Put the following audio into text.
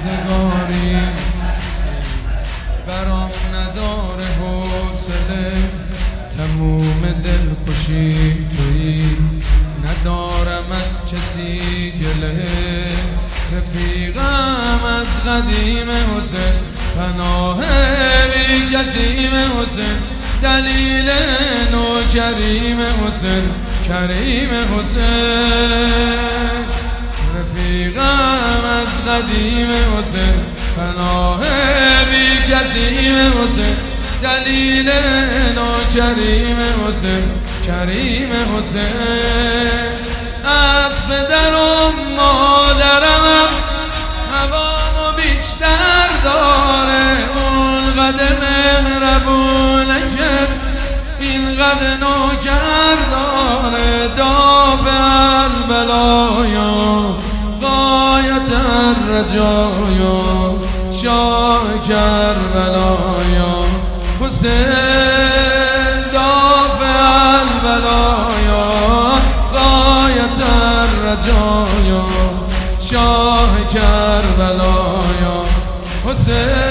روزگاری برام نداره حوصله، تموم دل خوشی تویی، ندارم از کسی گله. رفیقم از قدیم حسین، پناه بی جسیم حسین، دلیل نوکریم حسین، کریم حسین. رفیقم از قدیم حسین، پناه بی جسیم حسین، دلیل نوکریم حسین، کریم حسین. از پدرم مادرم هوامو بیشتر داره، اونقدر مهربونه که اینقدر نوکر داره. دافع البلایا غایت الرجایا، شاه کربلایا حسین. دافع البلایا غایت الرجایا، شاه کربلایا حسین.